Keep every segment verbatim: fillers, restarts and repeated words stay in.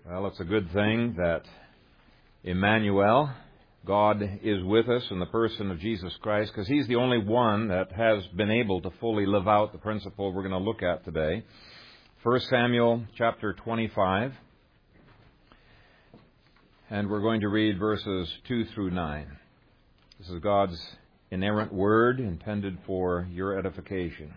Well, it's a good thing that Emmanuel, God is with us in the person of Jesus Christ, because He's the only one that has been able to fully live out the principle we're going to look at today. First Samuel chapter twenty-five, and we're going to read verses two through nine. This is God's inerrant word intended for your edification.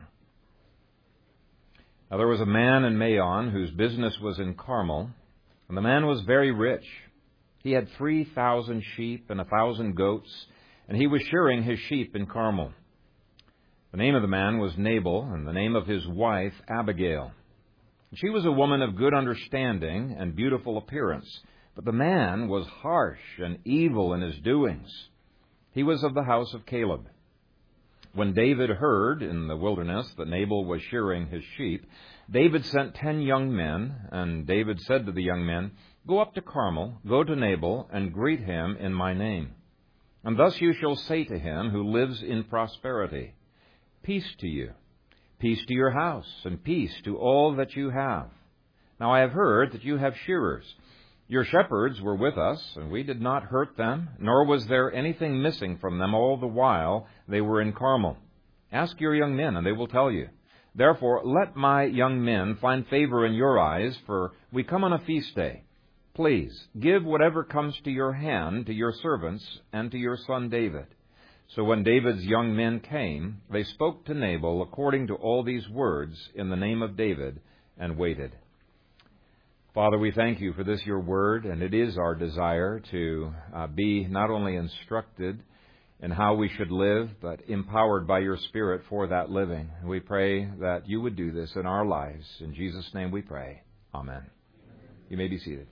Now there was a man in Maon whose business was in Carmel, and the man was very rich. He had three thousand sheep and a thousand goats, and he was shearing his sheep in Carmel. The name of the man was Nabal, and the name of his wife Abigail. She was a woman of good understanding and beautiful appearance, but the man was harsh and evil in his doings. He was of the house of Caleb. When David heard in the wilderness that Nabal was shearing his sheep, David sent ten young men, and David said to the young men, "Go up to Carmel, go to Nabal, and greet him in my name. And thus you shall say to him who lives in prosperity, Peace to you, peace to your house, and peace to all that you have. Now I have heard that you have shearers. Your shepherds were with us, and we did not hurt them, nor was there anything missing from them all the while they were in Carmel. Ask your young men, and they will tell you. Therefore, let my young men find favor in your eyes, for we come on a feast day. Please, give whatever comes to your hand to your servants and to your son David." So when David's young men came, they spoke to Nabal according to all these words in the name of David, and waited. Father, we thank you for this, your word, and it is our desire to uh, be not only instructed in how we should live, but empowered by your Spirit for that living. We pray that you would do this in our lives. In Jesus' name we pray. Amen. You may be seated.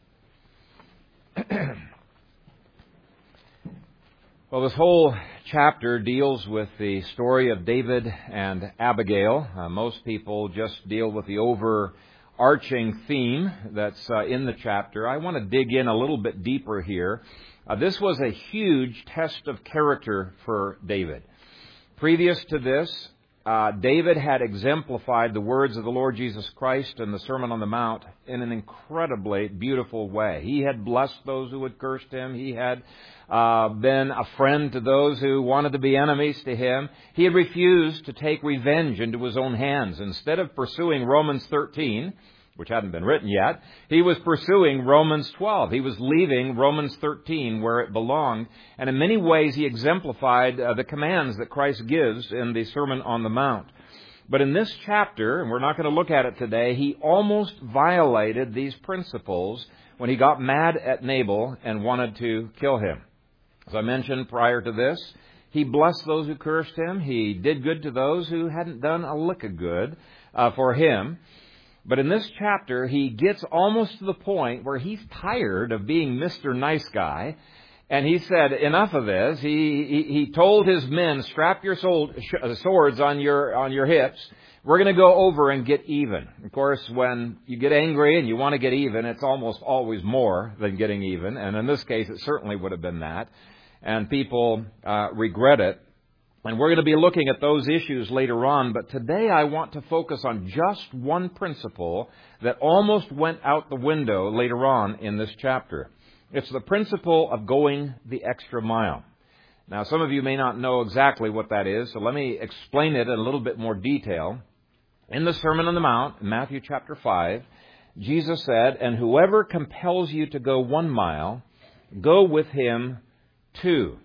Well, this whole chapter deals with the story of David and Abigail. Uh, most people just deal with the overarching theme that's uh, in the chapter. I want to dig in a little bit deeper here. Uh, this was a huge test of character for David. Previous to this, uh, David had exemplified the words of the Lord Jesus Christ in the Sermon on the Mount in an incredibly beautiful way. He had blessed those who had cursed him. He had uh, been a friend to those who wanted to be enemies to him. He had refused to take revenge into his own hands. Instead of pursuing Romans thirteen, which hadn't been written yet, he was pursuing Romans twelve. He was leaving Romans thirteen where it belonged. And in many ways, he exemplified uh, the commands that Christ gives in the Sermon on the Mount. But in this chapter, and we're not going to look at it today, he almost violated these principles when he got mad at Nabal and wanted to kill him. As I mentioned prior to this, he blessed those who cursed him. He did good to those who hadn't done a lick of good uh, for him. But in this chapter, he gets almost to the point where he's tired of being Mister Nice Guy. And he said, enough of this. He, he, he told his men, strap your sold, swords on your, on your hips. We're going to go over and get even. Of course, when you get angry and you want to get even, it's almost always more than getting even. And in this case, it certainly would have been that. And people uh, regret it. And we're going to be looking at those issues later on, but today I want to focus on just one principle that almost went out the window later on in this chapter. It's the principle of going the extra mile. Now, some of you may not know exactly what that is, so let me explain it in a little bit more detail. In the Sermon on the Mount, in Matthew chapter five, Jesus said, "And whoever compels you to go one mile, go with him two."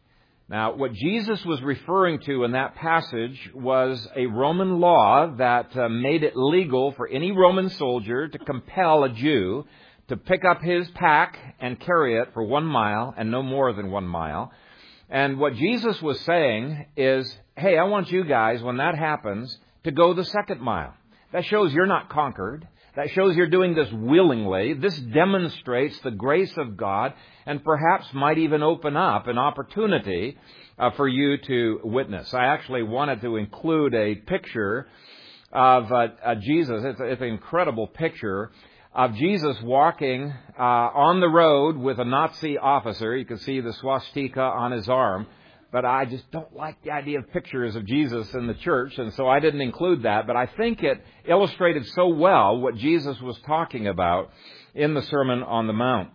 Now, what Jesus was referring to in that passage was a Roman law that uh, made it legal for any Roman soldier to compel a Jew to pick up his pack and carry it for one mile and no more than one mile. And what Jesus was saying is, hey, I want you guys, when that happens, to go the second mile. That shows you're not conquered. That shows you're doing this willingly. This demonstrates the grace of God and perhaps might even open up an opportunity uh, for you to witness. I actually wanted to include a picture of uh, uh, Jesus. It's, it's an incredible picture of Jesus walking uh, on the road with a Nazi officer. You can see the swastika on his arm. but I just don't like the idea of pictures of Jesus in the church, and so I didn't include that. But I think it illustrated so well what Jesus was talking about in the Sermon on the Mount.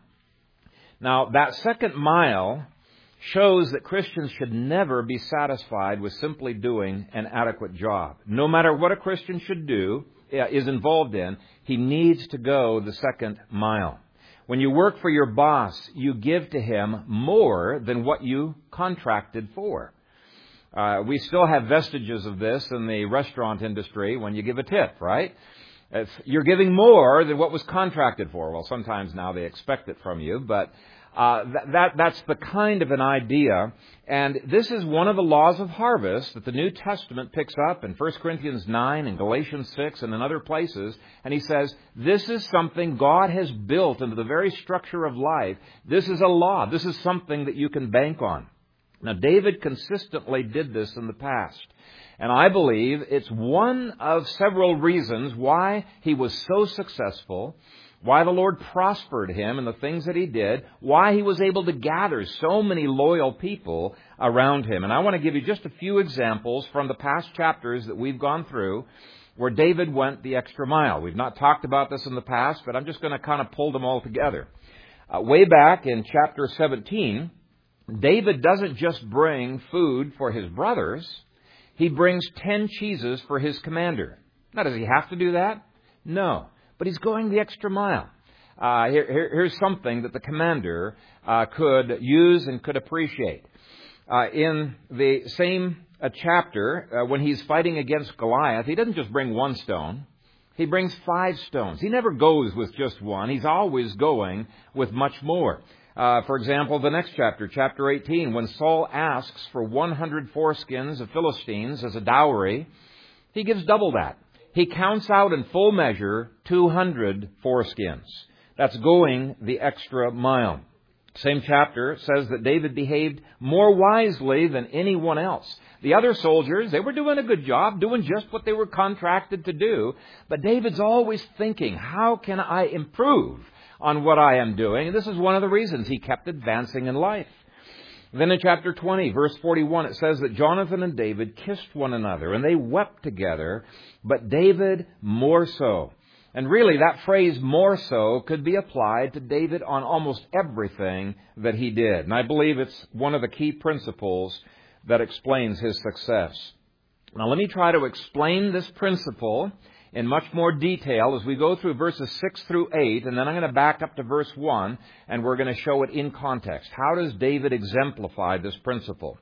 Now, that second mile shows that Christians should never be satisfied with simply doing an adequate job. No matter what a Christian should do, is involved in, he needs to go the second mile. When you work for your boss, you give to him more than what you contracted for. Uh, we still have vestiges of this in the restaurant industry when you give a tip, right? It's, you're giving more than what was contracted for. Well, sometimes now they expect it from you, but uh, that, that that's the kind of an idea. And this is one of the laws of harvest that the New Testament picks up in First Corinthians nine and Galatians six and in other places. And he says, this is something God has built into the very structure of life. This is a law. This is something that you can bank on. Now, David consistently did this in the past. And I believe it's one of several reasons why he was so successful, why the Lord prospered him in the things that he did, why he was able to gather so many loyal people around him. And I want to give you just a few examples from the past chapters that we've gone through where David went the extra mile. We've not talked about this in the past, but I'm just going to kind of pull them all together. Uh, way back in chapter seventeen, David doesn't just bring food for his brothers. He brings ten cheeses for his commander. Now, does he have to do that? No. But he's going the extra mile. Uh, here, here, here's something that the commander uh, could use and could appreciate. Uh, in the same uh, chapter, uh, when he's fighting against Goliath, he doesn't just bring one stone. He brings five stones. He never goes with just one. He's always going with much more. Uh, for example, the next chapter, chapter eighteen, when Saul asks for one hundred foreskins of Philistines as a dowry, he gives double that. He counts out in full measure two hundred foreskins. That's going the extra mile. Same chapter says that David behaved more wisely than anyone else. The other soldiers, they were doing a good job, doing just what they were contracted to do. But David's always thinking, how can I improve on what I am doing? And this is one of the reasons he kept advancing in life. Then in chapter twenty, verse forty-one, it says that Jonathan and David kissed one another, and they wept together, but David more so. And really, that phrase, more so, could be applied to David on almost everything that he did. And I believe it's one of the key principles that explains his success. Now, let me try to explain this principle in much more detail as we go through verses six through eight, and then I'm going to back up to verse one, and we're going to show it in context. How does David exemplify this principle?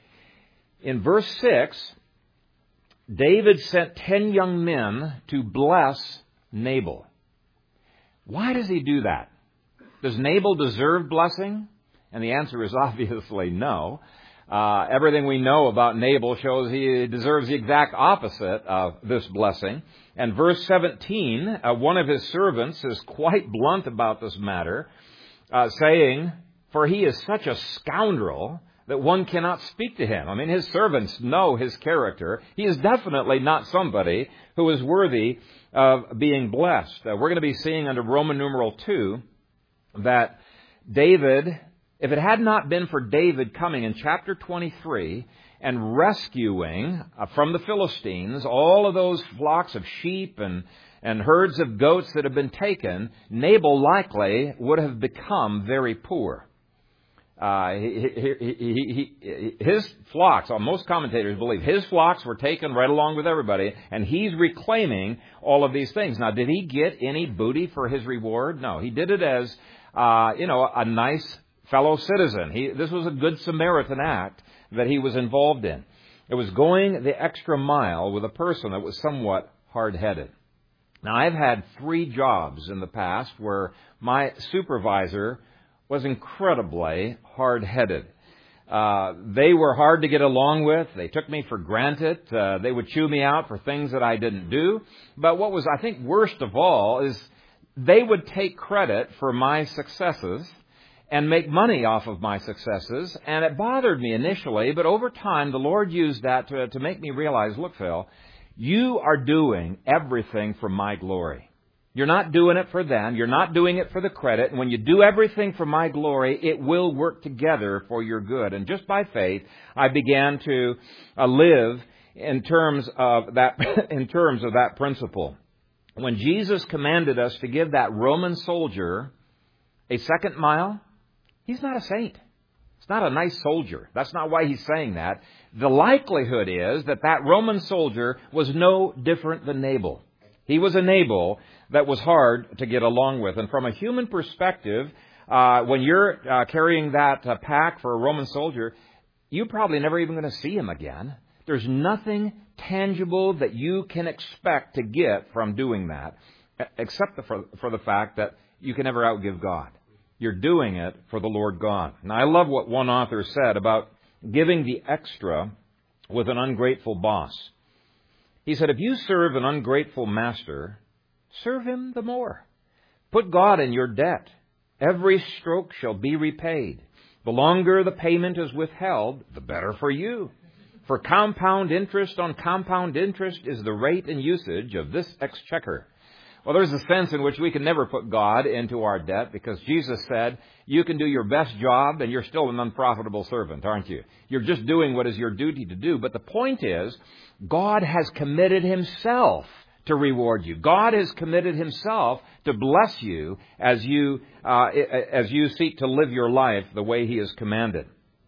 In verse six, David sent ten young men to bless Nabal. Why does he do that? Does Nabal deserve blessing? And the answer is obviously no. Uh, everything we know about Nabal shows he deserves the exact opposite of this blessing. And verse seventeen, uh, one of his servants is quite blunt about this matter, uh, saying, "For he is such a scoundrel that one cannot speak to him." I mean, his servants know his character. He is definitely not somebody who is worthy of being blessed. Uh, we're going to be seeing under Roman numeral two that David, if it had not been for David coming in chapter twenty-three and rescuing uh, from the Philistines all of those flocks of sheep and, and herds of goats that have been taken, Nabal likely would have become very poor. Uh, he, he, he, he, his flocks, most commentators believe, his flocks were taken right along with everybody, and he's reclaiming all of these things. Now, did he get any booty for his reward? No, he did it as, uh, you know, a nice fellow citizen. He, this was a good Samaritan act that he was involved in. It was going the extra mile with a person that was somewhat hard-headed. Now, I've had three jobs in the past where my supervisor was incredibly hard-headed. Uh, they were hard to get along with. They took me for granted. Uh, they would chew me out for things that I didn't do. But what was, I think, worst of all is they would take credit for my successes and make money off of my successes. And it bothered me initially, but over time, the Lord used that to, to make me realize, look, Phil, you are doing everything for my glory. You're not doing it for them. You're not doing it for the credit. And when you do everything for my glory, it will work together for your good. And just by faith, I began to uh, live in terms of that, in terms of that principle. When Jesus commanded us to give that Roman soldier a second mile, he's not a saint. It's not a nice soldier. That's not why he's saying that. The likelihood is that that Roman soldier was no different than Nabal. He was a Nabal that was hard to get along with. And from a human perspective, uh, when you're uh, carrying that uh, pack for a Roman soldier, you're probably never even going to see him again. There's nothing tangible that you can expect to get from doing that, except for, for the fact that you can never outgive God. You're doing it for the Lord God. Now, I love what one author said about giving the extra with an ungrateful boss. He said, if you serve an ungrateful master, serve him the more. Put God in your debt. Every stroke shall be repaid. The longer the payment is withheld, the better for you. For compound interest on compound interest is the rate and usage of this exchequer. Well, there's a sense in which we can never put God into our debt, because Jesus said, you can do your best job and you're still an unprofitable servant, aren't you? You're just doing what is your duty to do. But the point is, God has committed himself to reward you. God has committed himself to bless you as you, uh, as you seek to live your life the way he has commanded.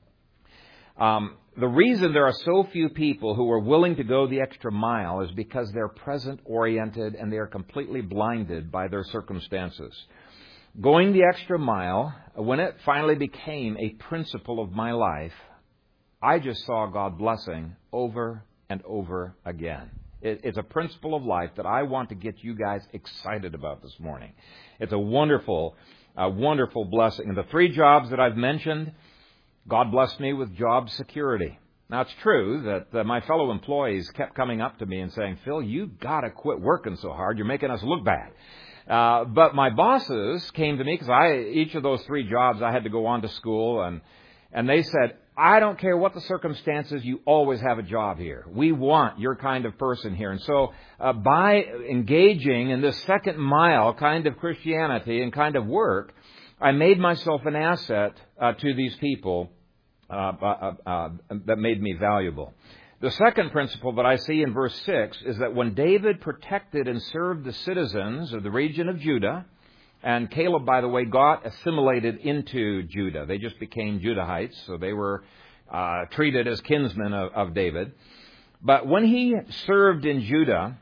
Um, The reason there are so few people who are willing to go the extra mile is because they're present-oriented and they are completely blinded by their circumstances. Going the extra mile, when it finally became a principle of my life, I just saw God blessing over and over again. It, it's a principle of life that I want to get you guys excited about this morning. It's a wonderful, uh, wonderful blessing. And the three jobs that I've mentioned, God blessed me with job security. Now, it's true that uh, my fellow employees kept coming up to me and saying, Phil, you got to quit working so hard. You're making us look bad. Uh, but my bosses came to me, because I, each of those three jobs, I had to go on to school, and, and they said, I don't care what the circumstances, you always have a job here. We want your kind of person here. And so uh, by engaging in this second mile kind of Christianity and kind of work, I made myself an asset uh, to these people uh, uh, uh, that made me valuable. The second principle that I see in verse six is that when David protected and served the citizens of the region of Judah, and Caleb, by the way, got assimilated into Judah. They just became Judahites, so they were uh, treated as kinsmen of, of David. But when he served in Judah,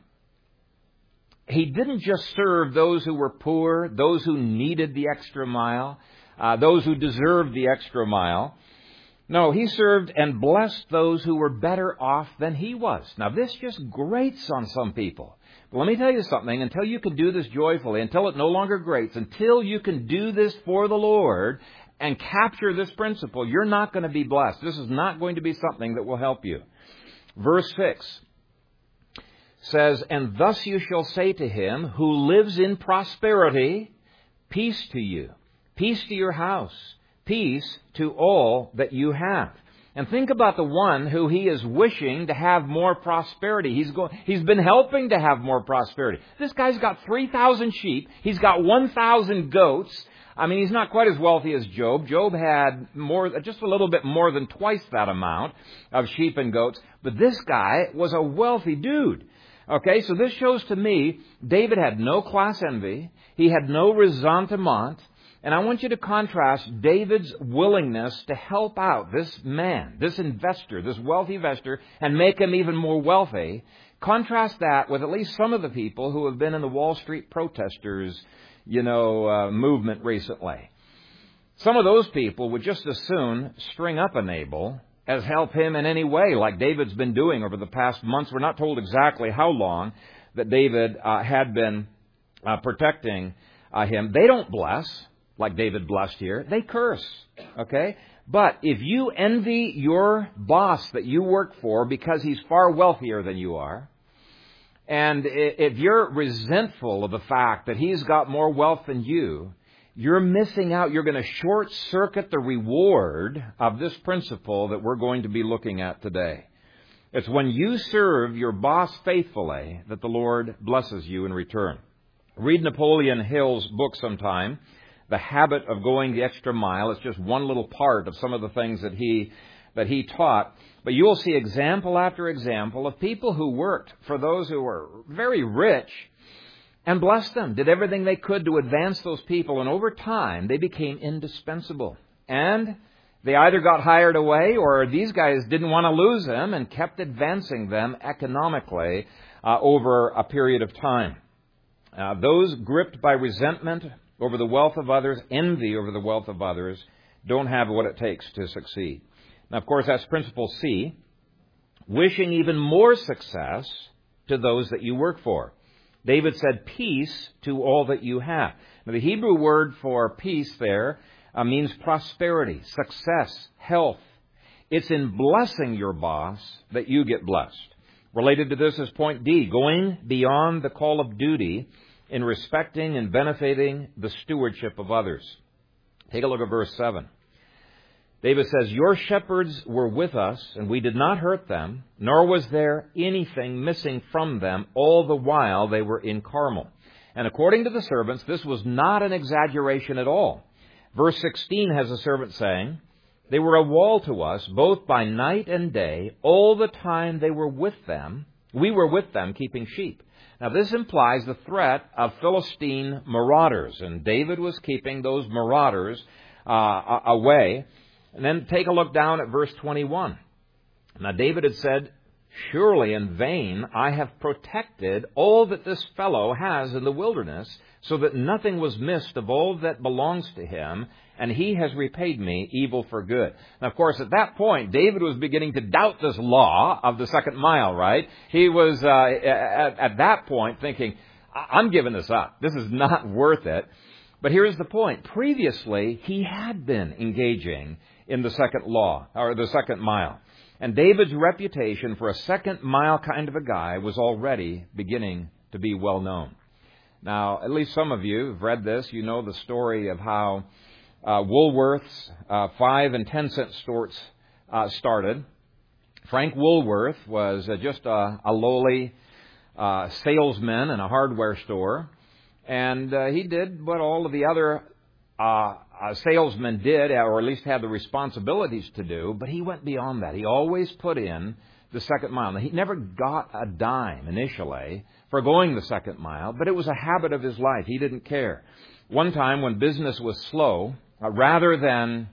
he didn't just serve those who were poor, those who needed the extra mile, uh, those who deserved the extra mile. No, he served and blessed those who were better off than he was. Now, this just grates on some people. But let me tell you something. Until you can do this joyfully, until it no longer grates, until you can do this for the Lord and capture this principle, you're not going to be blessed. This is not going to be something that will help you. Verse six says, and thus you shall say to him who lives in prosperity, peace to you, peace to your house, peace to all that you have. And think about the one who he is wishing to have more prosperity. He's going, he's been helping to have more prosperity. This guy's got three thousand sheep. He's got one thousand goats. I mean, he's not quite as wealthy as Job. Job had more, just a little bit more than twice that amount of sheep and goats. But this guy was a wealthy dude. Okay, so this shows to me David had no class envy. He had no ressentiment. And I want you to contrast David's willingness to help out this man, this investor, this wealthy investor, and make him even more wealthy. Contrast that with at least some of the people who have been in the Wall Street protesters, you know, uh, movement recently. Some of those people would just as soon string up a Nabal as help him in any way, like David's been doing over the past months. We're not told exactly how long that David uh, had been uh, protecting uh, him. They don't bless like David blessed here. They curse, okay? But if you envy your boss that you work for because he's far wealthier than you are, and if you're resentful of the fact that he's got more wealth than you, you're missing out. You're going to short-circuit the reward of this principle that we're going to be looking at today. It's when you serve your boss faithfully that the Lord blesses you in return. Read Napoleon Hill's book sometime, The Habit of Going the Extra Mile. It's just one little part of some of the things that he that he taught. But you will see example after example of people who worked for those who were very rich and blessed them, did everything they could to advance those people. And over time, they became indispensable. And they either got hired away or these guys didn't want to lose them and kept advancing them economically uh, over a period of time. Uh, those gripped by resentment over the wealth of others, envy over the wealth of others, don't have what it takes to succeed. Now, of course, that's principle C, wishing even more success to those that you work for. David said, peace to all that you have. Now, the Hebrew word for peace there uh, means prosperity, success, health. It's in blessing your boss that you get blessed. Related to this is point D, going beyond the call of duty in respecting and benefiting the stewardship of others. Take a look at verse seven. David says, your shepherds were with us, and we did not hurt them, nor was there anything missing from them all the while they were in Carmel. And according to the servants, this was not an exaggeration at all. Verse sixteen has a servant saying, they were a wall to us, both by night and day, all the time they were with them. We were with them keeping sheep. Now, this implies the threat of Philistine marauders, and David was keeping those marauders uh, away. And then take a look down at verse twenty-one. Now, David had said, surely in vain I have protected all that this fellow has in the wilderness, so that nothing was missed of all that belongs to him, and he has repaid me evil for good. Now, of course, at that point, David was beginning to doubt this law of the second mile, right? He was, uh, at, at that point, thinking, I'm giving this up. This is not worth it. But here's the point. Previously, he had been engaging in the second law, or the second mile. And David's reputation for a second mile kind of a guy was already beginning to be well known. Now, at least some of you have read this. You know the story of how uh, Woolworth's uh, five and ten cent stores uh, started. Frank Woolworth was uh, just a, a lowly uh, salesman in a hardware store. And uh, he did what all of the other uh, uh, salesmen did, or at least had the responsibilities to do, but he went beyond that. He always put in the second mile. Now, he never got a dime initially for going the second mile, but it was a habit of his life. He didn't care. One time when business was slow, uh, rather than,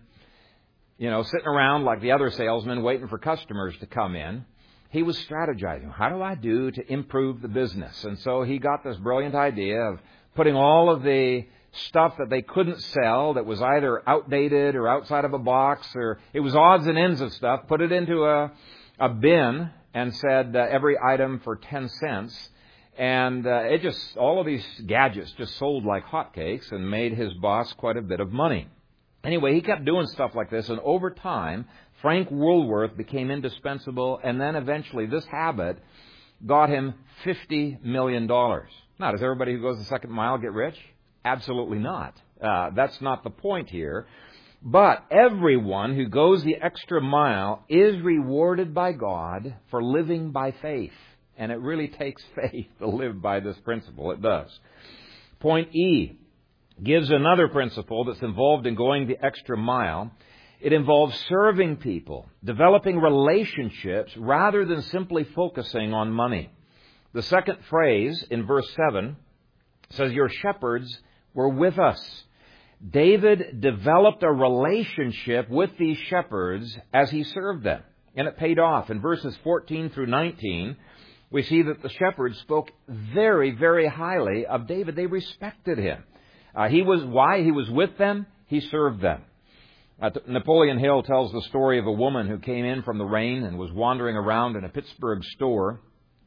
you know, sitting around like the other salesmen waiting for customers to come in, he was strategizing. How do I do to improve the business? And so he got this brilliant idea of putting all of the stuff that they couldn't sell that was either outdated or outside of a box, or it was odds and ends of stuff, put it into a, a bin and said uh, every item for ten cents. And uh, it just, all of these gadgets just sold like hotcakes and made his boss quite a bit of money. Anyway, he kept doing stuff like this, and over time, Frank Woolworth became indispensable, and then eventually this habit got him fifty million dollars. Now, does everybody who goes the second mile get rich? Absolutely not. Uh, that's not the point here. But everyone who goes the extra mile is rewarded by God for living by faith. And it really takes faith to live by this principle. It does. Point E gives another principle that's involved in going the extra mile. It involves serving people, developing relationships rather than simply focusing on money. The second phrase in verse seven says, your shepherds were with us. David developed a relationship with these shepherds as he served them, and it paid off. In verses fourteen through nineteen, we see that the shepherds spoke very, very highly of David. They respected him. Uh, he was why he was with them. He served them. Uh, Napoleon Hill tells the story of a woman who came in from the rain and was wandering around in a Pittsburgh store.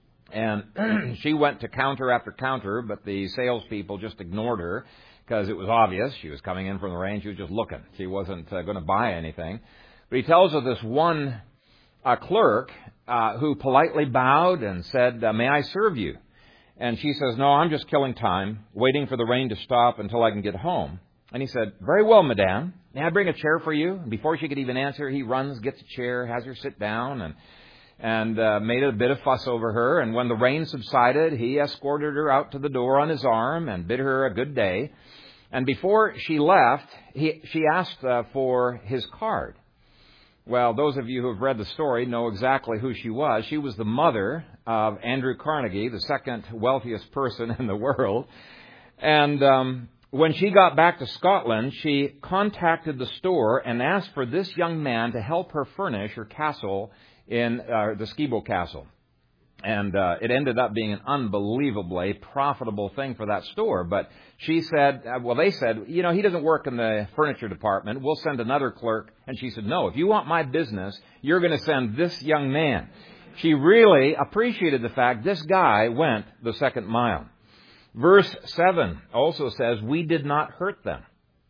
And she went to counter after counter, but the salespeople just ignored her because it was obvious she was coming in from the rain. She was just looking. She wasn't uh, going to buy anything. But he tells of this one uh, clerk uh, who politely bowed and said, uh, may I serve you? And she says, no, I'm just killing time, waiting for the rain to stop until I can get home. And he said, very well, madame. May I bring a chair for you? And before she could even answer, he runs, gets a chair, has her sit down, and and uh, made a bit of fuss over her. And when the rain subsided, he escorted her out to the door on his arm and bid her a good day. And before she left, he, she asked uh, for his card. Well, those of you who have read the story know exactly who she was. She was the mother of Andrew Carnegie, the second wealthiest person in the world. And um, when she got back to Scotland, she contacted the store and asked for this young man to help her furnish her castle in uh, the Skibo Castle. And uh, it ended up being an unbelievably profitable thing for that store. But she said, uh, well, they said, you know, he doesn't work in the furniture department. We'll send another clerk. And she said, no, if you want my business, you're going to send this young man. She really appreciated the fact this guy went the second mile. Verse seven also says, we did not hurt them.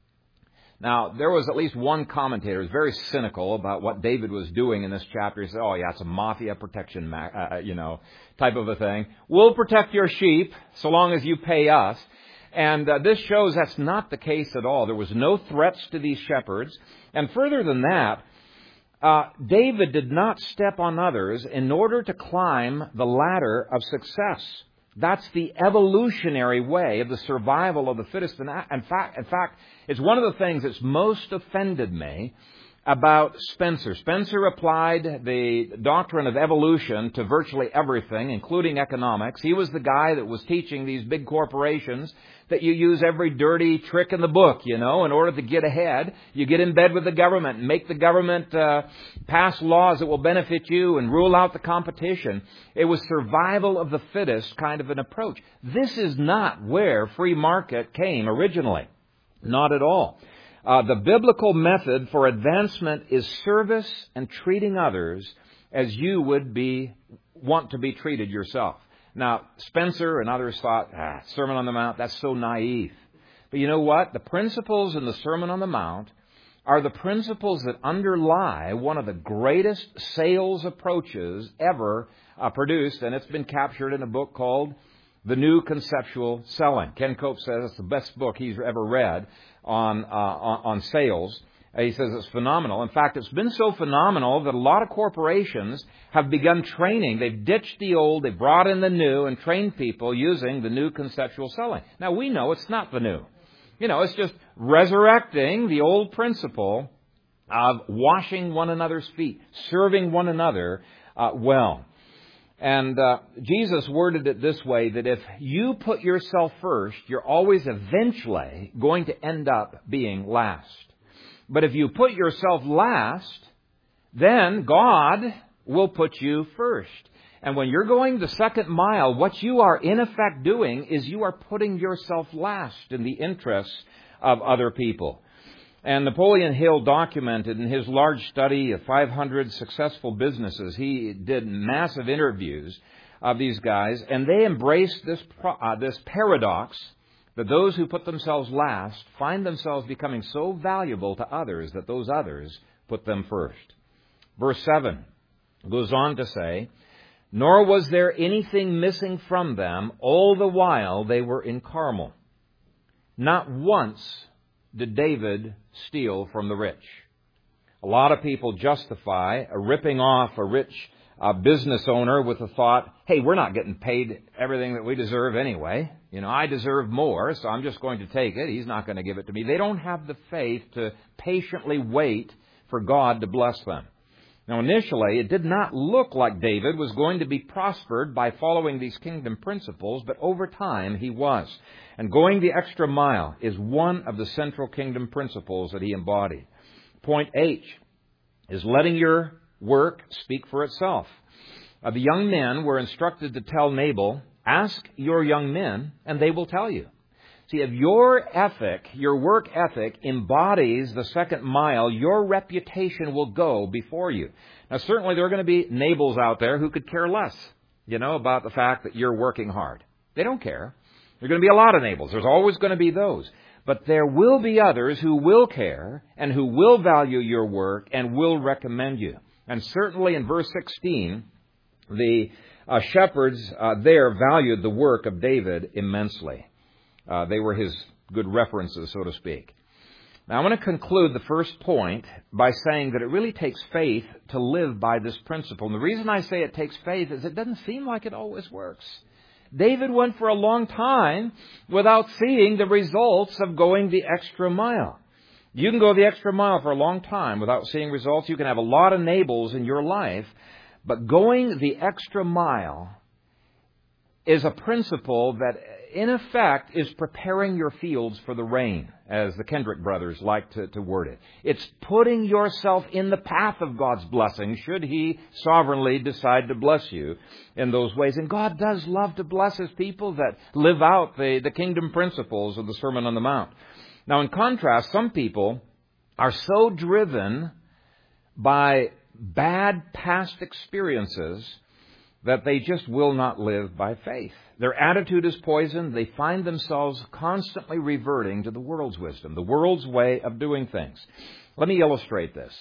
Now, there was at least one commentator who was very cynical about what David was doing in this chapter. He said, oh, yeah, it's a mafia protection, ma- uh, you know, type of a thing. We'll protect your sheep so long as you pay us. And uh, this shows that's not the case at all. There was no threats to these shepherds. And further than that, uh, David did not step on others in order to climb the ladder of success. That's the evolutionary way of the survival of the fittest. In fact, in fact, it's one of the things that's most offended me about Spencer. Spencer applied the doctrine of evolution to virtually everything, including economics. He was the guy that was teaching these big corporations that you use every dirty trick in the book, you know, in order to get ahead. You get in bed with the government and make the government uh, pass laws that will benefit you and rule out the competition. It was survival of the fittest kind of an approach. This is not where free market came originally. Not at all. Uh, the biblical method for advancement is service and treating others as you would be want to be treated yourself. Now, Spencer and others thought, ah, Sermon on the Mount, that's so naive. But you know what? The principles in the Sermon on the Mount are the principles that underlie one of the greatest sales approaches ever uh, produced, and it's been captured in a book called The New Conceptual Selling. Ken Cope says it's the best book he's ever read on uh, on, on sales. Uh, he says it's phenomenal. In fact, it's been so phenomenal that a lot of corporations have begun training. They've ditched the old, they've brought in the new, and trained people using the new conceptual selling. Now, we know it's not the new. You know, it's just resurrecting the old principle of washing one another's feet, serving one another uh, well. And uh, Jesus worded it this way, that if you put yourself first, you're always eventually going to end up being last. But if you put yourself last, then God will put you first. And when you're going the second mile, what you are in effect doing is you are putting yourself last in the interests of other people. And Napoleon Hill documented in his large study of five hundred successful businesses, he did massive interviews of these guys, and they embraced this uh, this paradox that those who put themselves last find themselves becoming so valuable to others that those others put them first. Verse seven goes on to say, nor was there anything missing from them all the while they were in Carmel. Not once did David steal from the rich. A lot of people justify a ripping off a rich uh, business owner with the thought, hey, we're not getting paid everything that we deserve anyway. You know, I deserve more, so I'm just going to take it. He's not going to give it to me. They don't have the faith to patiently wait for God to bless them. Now, initially, it did not look like David was going to be prospered by following these kingdom principles, but over time he was. And going the extra mile is one of the central kingdom principles that he embodied. Point H is letting your work speak for itself. Uh, the young men were instructed to tell Nabal, ask your young men, and they will tell you. See, if your ethic, your work ethic embodies the second mile, your reputation will go before you. Now, certainly there are going to be Nabals out there who could care less, you know, about the fact that you're working hard. They don't care. There are going to be a lot of Nabals. There's always going to be those. But there will be others who will care and who will value your work and will recommend you. And certainly in verse sixteen, the uh, shepherds uh, there valued the work of David immensely. Uh, they were his good references, so to speak. Now, I want to conclude the first point by saying that it really takes faith to live by this principle. And the reason I say it takes faith is it doesn't seem like it always works. David went for a long time without seeing the results of going the extra mile. You can go the extra mile for a long time without seeing results. You can have a lot of Nabals in your life, but going the extra mile is a principle that, in effect, is preparing your fields for the rain, as the Kendrick brothers like to, to word it. It's putting yourself in the path of God's blessing, should He sovereignly decide to bless you in those ways. And God does love to bless His people that live out the, the kingdom principles of the Sermon on the Mount. Now, in contrast, some people are so driven by bad past experiences that they just will not live by faith. Their attitude is poisoned. They find themselves constantly reverting to the world's wisdom, the world's way of doing things. Let me illustrate this.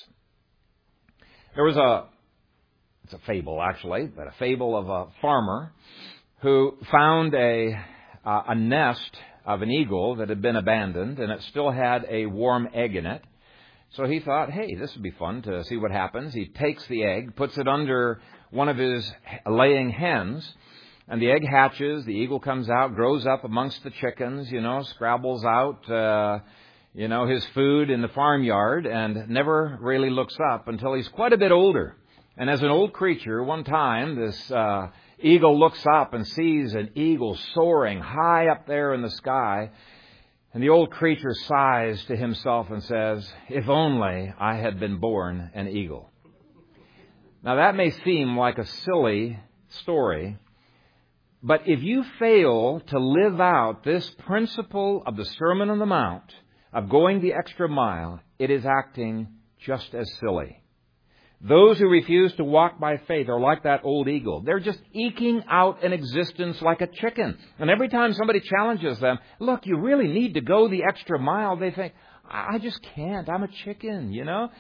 There was a, it's a fable actually, but a fable of a farmer who found a, uh, a nest of an eagle that had been abandoned, and it still had a warm egg in it. So he thought, hey, this would be fun to see what happens. He takes the egg, puts it under one of his laying hens, and the egg hatches. The eagle comes out, grows up amongst the chickens, you know, scrabbles out, uh, you know, his food in the farmyard, and never really looks up until he's quite a bit older. And as an old creature, one time, this uh, eagle looks up and sees an eagle soaring high up there in the sky. And the old creature sighs to himself and says, if only I had been born an eagle. Now that may seem like a silly story, but if you fail to live out this principle of the Sermon on the Mount, of going the extra mile, it is acting just as silly. Those who refuse to walk by faith are like that old eagle. They're just eking out an existence like a chicken. And every time somebody challenges them, look, you really need to go the extra mile, they think, I just can't. I'm a chicken, you know.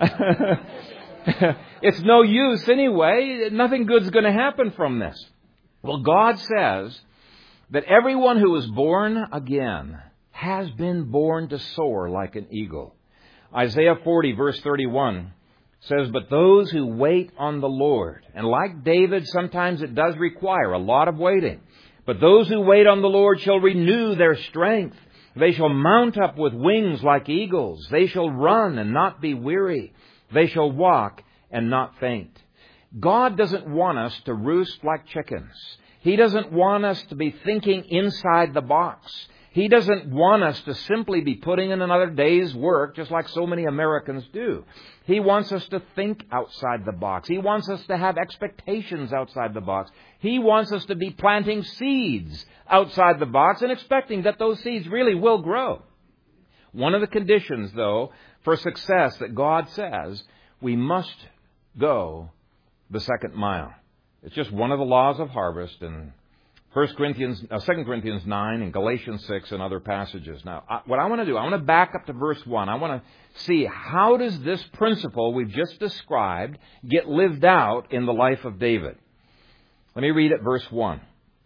It's no use anyway. Nothing good's going to happen from this. Well, God says that everyone who is born again has been born to soar like an eagle. Isaiah forty, verse thirty-one says, but those who wait on the Lord, and like David, sometimes it does require a lot of waiting, but those who wait on the Lord shall renew their strength. They shall mount up with wings like eagles. They shall run and not be weary. They shall walk and not faint. God doesn't want us to roost like chickens. He doesn't want us to be thinking inside the box. He doesn't want us to simply be putting in another day's work just like so many Americans do. He wants us to think outside the box. He wants us to have expectations outside the box. He wants us to be planting seeds outside the box and expecting that those seeds really will grow. One of the conditions, though, for success that God says, we must go the second mile. It's just one of the laws of harvest in First Corinthians, uh, Second Corinthians nine and Galatians six and other passages. Now, I, what I want to do, I want to back up to verse one. I want to see how does this principle we've just described get lived out in the life of David. Let me read it, verse one.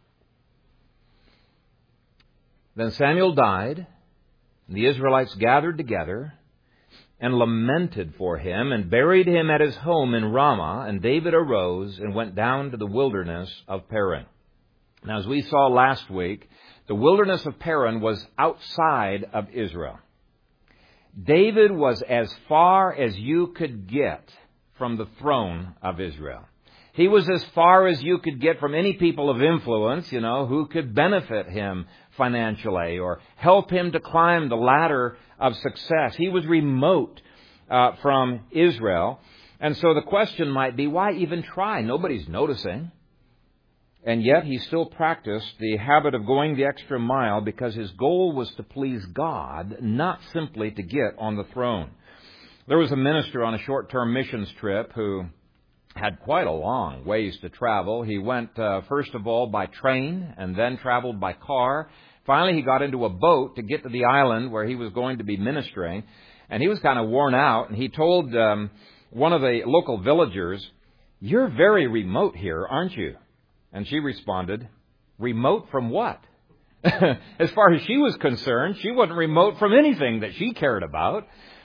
Then Samuel died, and the Israelites gathered together and lamented for him and buried him at his home in Ramah. And David arose and went down to the wilderness of Paran. Now, as we saw last week, the wilderness of Paran was outside of Israel. David was as far as you could get from the throne of Israel. He was as far as you could get from any people of influence, you know, who could benefit him financially or help him to climb the ladder of success. He was remote uh, from Israel. And so the question might be, why even try? Nobody's noticing. And yet he still practiced the habit of going the extra mile because his goal was to please God, not simply to get on the throne. There was a minister on a short-term missions trip who had quite a long ways to travel. He went, uh, first of all, by train and then traveled by car. Finally, he got into a boat to get to the island where he was going to be ministering. And he was kind of worn out. And he told um, one of the local villagers, "You're very remote here, aren't you?" And she responded, "Remote from what?" As far as she was concerned, she wasn't remote from anything that she cared about.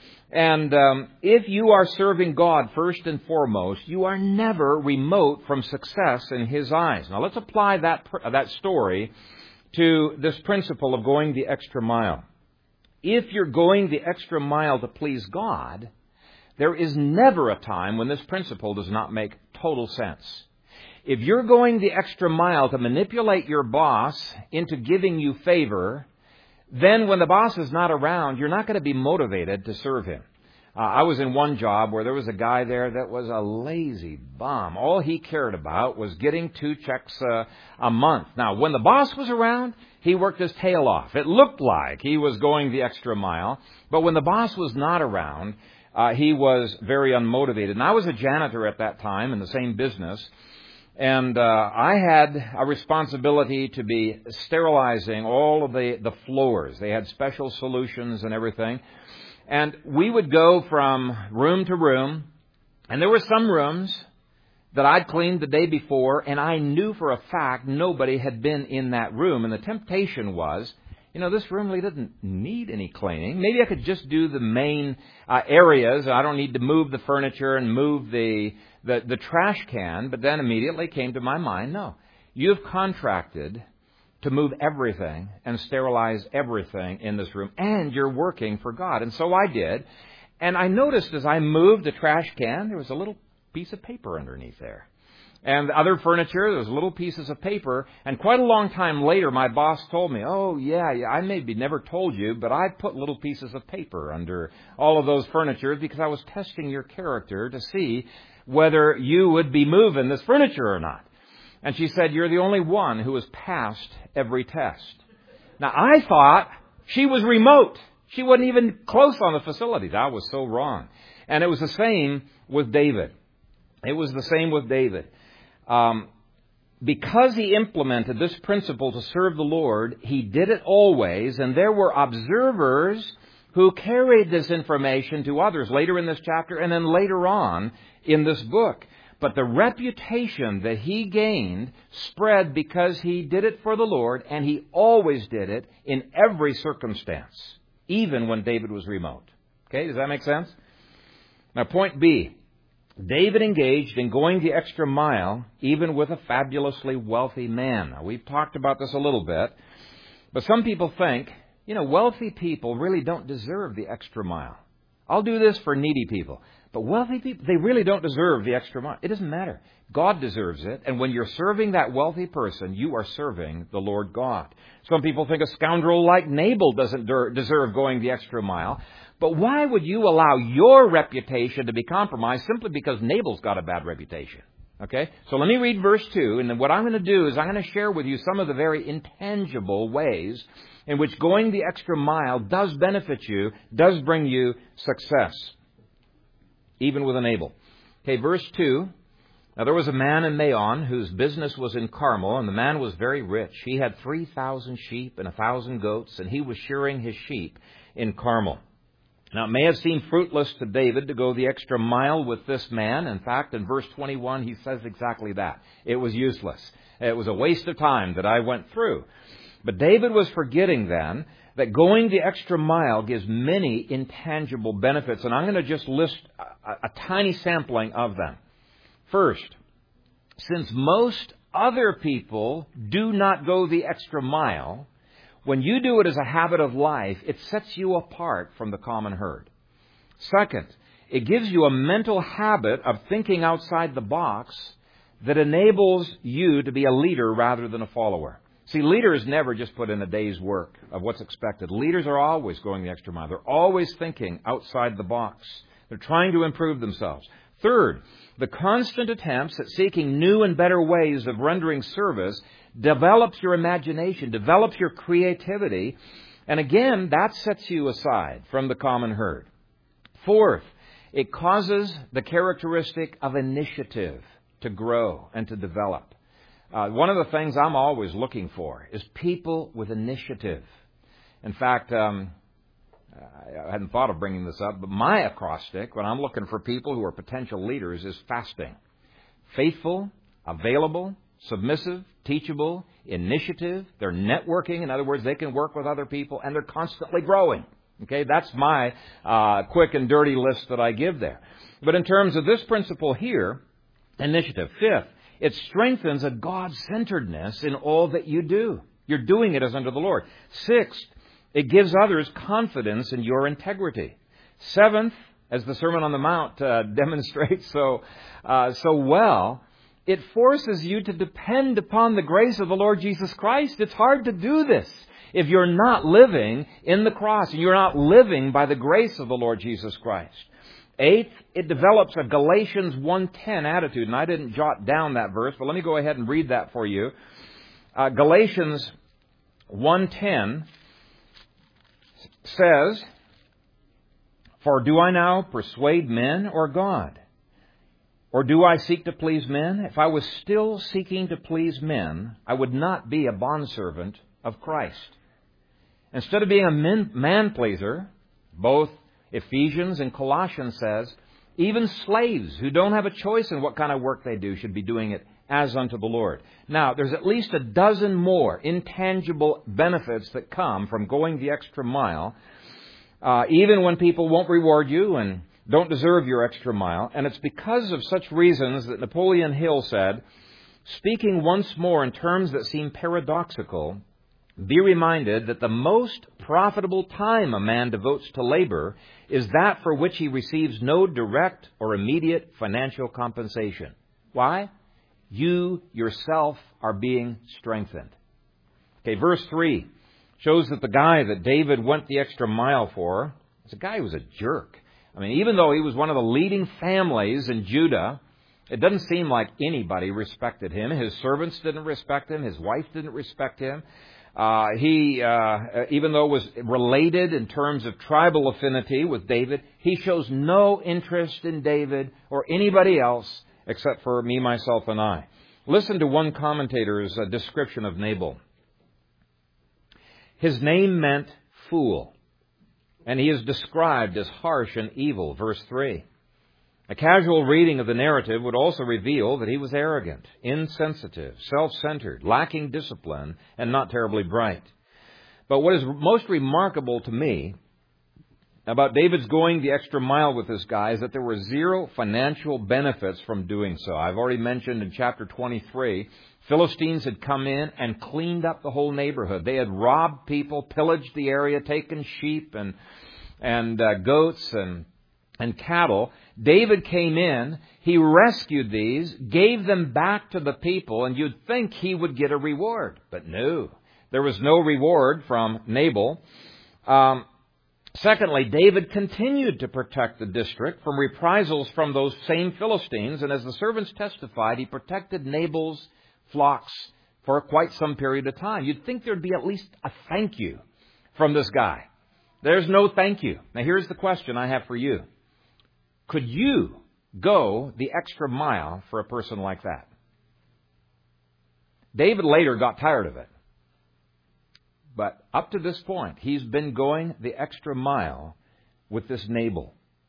And um, if you are serving God first and foremost, you are never remote from success in His eyes. Now let's apply that that story to this principle of going the extra mile. If you're going the extra mile to please God, there is never a time when this principle does not make total sense. If you're going the extra mile to manipulate your boss into giving you favor, then when the boss is not around, you're not going to be motivated to serve him. Uh, I was in one job where there was a guy there that was a lazy bum. All he cared about was getting two checks uh, a month. Now, when the boss was around, he worked his tail off. It looked like he was going the extra mile. But when the boss was not around, uh, he was very unmotivated. And I was a janitor at that time in the same business. And uh, I had a responsibility to be sterilizing all of the, the floors. They had special solutions and everything. And we would go from room to room. And there were some rooms that I'd cleaned the day before, and I knew for a fact nobody had been in that room. And the temptation was, you know, this room really doesn't need any cleaning. Maybe I could just do the main uh, areas. I don't need to move the furniture and move the, the, the trash can. But then immediately came to my mind, no, you've contracted to move everything and sterilize everything in this room, and you're working for God. And so I did. And I noticed as I moved the trash can, there was a little piece of paper underneath there. And the other furniture, there was little pieces of paper. And quite a long time later, my boss told me, oh, yeah, yeah, I maybe never told you, but I put little pieces of paper under all of those furniture because I was testing your character to see whether you would be moving this furniture or not. And she said, you're the only one who has passed every test. Now, I thought she was remote. She wasn't even close on the facilities. I was so wrong. And it was the same with David. It was the same with David. Um, because he implemented this principle to serve the Lord, he did it always, and there were observers who carried this information to others later in this chapter and then later on in this book. But the reputation that he gained spread because he did it for the Lord, and he always did it in every circumstance, even when David was remote. Okay, does that make sense? Now, point B. David engaged in going the extra mile, even with a fabulously wealthy man. Now, we've talked about this a little bit, but some people think, you know, wealthy people really don't deserve the extra mile. I'll do this for needy people. But wealthy people, they really don't deserve the extra mile. It doesn't matter. God deserves it. And when you're serving that wealthy person, you are serving the Lord God. Some people think a scoundrel like Nabal doesn't deserve going the extra mile. But why would you allow your reputation to be compromised simply because Nabal's got a bad reputation? Okay? So let me read verse two. And then what I'm going to do is I'm going to share with you some of the very intangible ways in which going the extra mile does benefit you, does bring you success, even with a Nabal. Okay, verse two. Now there was a man in Maon whose business was in Carmel, and the man was very rich. He had three thousand sheep and a thousand goats, and he was shearing his sheep in Carmel. Now, it may have seemed fruitless to David to go the extra mile with this man. In fact, in verse twenty-one, he says exactly that. It was useless. It was a waste of time that I went through. But David was forgetting then that going the extra mile gives many intangible benefits. And I'm going to just list a, a tiny sampling of them. First, since most other people do not go the extra mile, when you do it as a habit of life, it sets you apart from the common herd. Second, it gives you a mental habit of thinking outside the box that enables you to be a leader rather than a follower. See, leaders never just put in a day's work of what's expected. Leaders are always going the extra mile. They're always thinking outside the box. They're trying to improve themselves. Third, the constant attempts at seeking new and better ways of rendering service develops your imagination, develops your creativity, and again, that sets you aside from the common herd. Fourth, it causes the characteristic of initiative to grow and to develop. Uh, one of the things I'm always looking for is people with initiative. In fact, um, I hadn't thought of bringing this up, but my acrostic, when I'm looking for people who are potential leaders, is fasting. Faithful, available, submissive, teachable, initiative. They're networking. In other words, they can work with other people, and they're constantly growing. Okay, that's my uh, quick and dirty list that I give there. But in terms of this principle here, initiative. Fifth, it strengthens a God-centeredness in all that you do. You're doing it as unto the Lord. Sixth, it gives others confidence in your integrity. Seventh, as the Sermon on the Mount uh, demonstrates so uh, so well, it forces you to depend upon the grace of the Lord Jesus Christ. It's hard to do this if you're not living in the cross and you're not living by the grace of the Lord Jesus Christ. Eighth, it develops a Galatians one ten attitude. And I didn't jot down that verse, but let me go ahead and read that for you. Uh, Galatians one ten says, "For do I now persuade men or God? Or do I seek to please men? If I was still seeking to please men, I would not be a bondservant of Christ." Instead of being a man-pleaser, both Ephesians and Colossians says, even slaves who don't have a choice in what kind of work they do should be doing it as unto the Lord. Now, there's at least a dozen more intangible benefits that come from going the extra mile, uh, even when people won't reward you and don't deserve your extra mile. And it's because of such reasons that Napoleon Hill said, speaking once more in terms that seem paradoxical, be reminded that the most profitable time a man devotes to labor is that for which he receives no direct or immediate financial compensation. Why? You yourself are being strengthened. Okay, verse three shows that the guy that David went the extra mile for is a guy who was a jerk. I mean, even though he was one of the leading families in Judah, it doesn't seem like anybody respected him. His servants didn't respect him. His wife didn't respect him. Uh, he, uh, even though was related in terms of tribal affinity with David, he shows no interest in David or anybody else except for me, myself, and I. Listen to one commentator's uh, description of Nabal. His name meant fool, and he is described as harsh and evil, verse three. A casual reading of the narrative would also reveal that he was arrogant, insensitive, self-centered, lacking discipline, and not terribly bright. But what is most remarkable to me about David's going the extra mile with this guy is that there were zero financial benefits from doing so. I've already mentioned in chapter twenty-three, Philistines had come in and cleaned up the whole neighborhood. They had robbed people, pillaged the area, taken sheep and and uh, goats and and cattle. David came in, he rescued these, gave them back to the people, and you'd think he would get a reward. But no, there was no reward from Nabal. Um, secondly, David continued to protect the district from reprisals from those same Philistines, and as the servants testified, he protected Nabal's flocks for quite some period of time. You'd think there'd be at least a thank you from this guy. There's no thank you. Now here's the question I have for you. Could you go the extra mile for a person like that? David later got tired of it. But up to this point, he's been going the extra mile with this Nabal.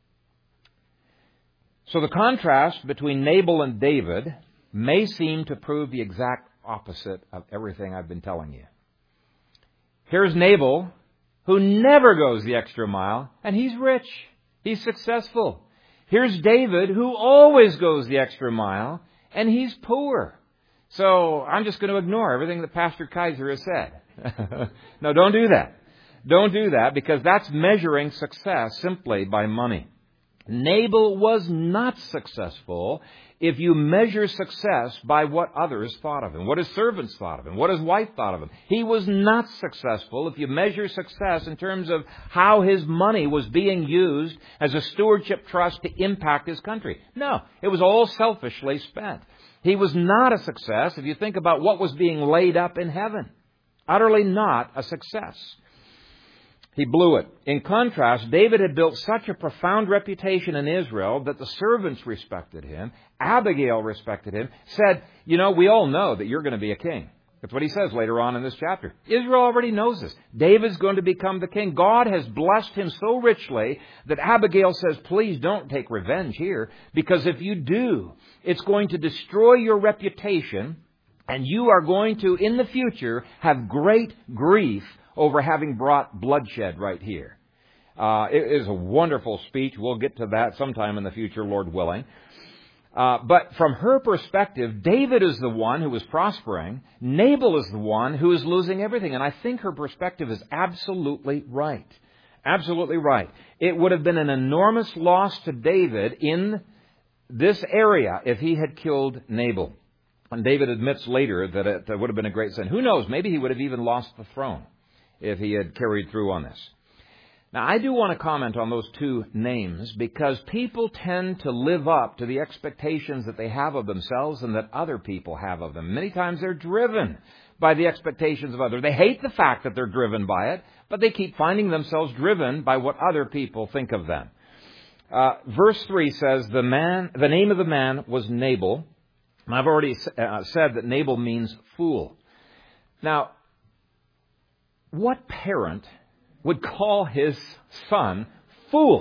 So the contrast between Nabal and David may seem to prove the exact opposite of everything I've been telling you. Here's Nabal, who never goes the extra mile, and he's rich. He's successful. Here's David, who always goes the extra mile, and he's poor. So I'm just going to ignore everything that Pastor Kaiser has said. No, don't do that. Don't do that, because that's measuring success simply by money. Nabal was not successful if you measure success by what others thought of him, what his servants thought of him, what his wife thought of him. He was not successful if you measure success in terms of how his money was being used as a stewardship trust to impact his country. No, it was all selfishly spent. He was not a success if you think about what was being laid up in heaven. Utterly not a success. He blew it. In contrast, David had built such a profound reputation in Israel that the servants respected him. Abigail respected him, said, you know, we all know that you're going to be a king. That's what he says later on in this chapter. Israel already knows this. David's going to become the king. God has blessed him so richly that Abigail says, please don't take revenge here, because if you do, it's going to destroy your reputation And you are going to, in the future, have great grief over having brought bloodshed right here. Uh, it is a wonderful speech. We'll get to that sometime in the future, Lord willing. Uh, but from her perspective, David is the one who is prospering. Nabal is the one who is losing everything. And I think her perspective is absolutely right. Absolutely right. It would have been an enormous loss to David in this area if he had killed Nabal. And David admits later that it would have been a great sin. Who knows? Maybe he would have even lost the throne if he had carried through on this. Now, I do want to comment on those two names because people tend to live up to the expectations that they have of themselves and that other people have of them. Many times they're driven by the expectations of others. They hate the fact that they're driven by it, but they keep finding themselves driven by what other people think of them. Uh, verse three says, the man, the name of the man was Nabal. And I've already uh, said that Nabal means fool. Now, what parent would call his son fool?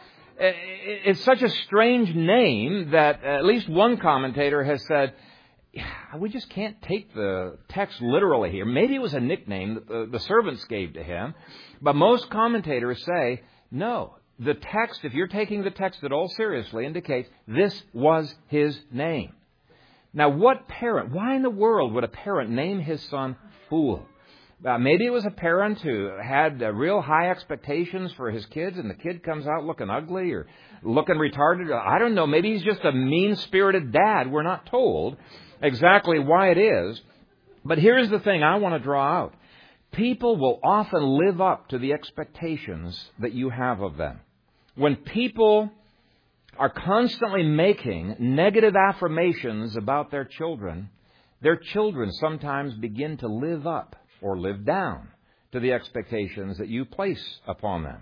It's such a strange name that at least one commentator has said, we just can't take the text literally here. Maybe it was a nickname that the, the servants gave to him. But most commentators say, no, the text, if you're taking the text at all seriously, indicates this was his name. Now, what parent, why in the world would a parent name his son fool? Uh, maybe it was a parent who had uh, real high expectations for his kids, and the kid comes out looking ugly or looking retarded. I don't know. Maybe he's just a mean-spirited dad. We're not told exactly why it is. But here's the thing I want to draw out. People will often live up to the expectations that you have of them. When people are constantly making negative affirmations about their children, their children sometimes begin to live up or live down to the expectations that you place upon them.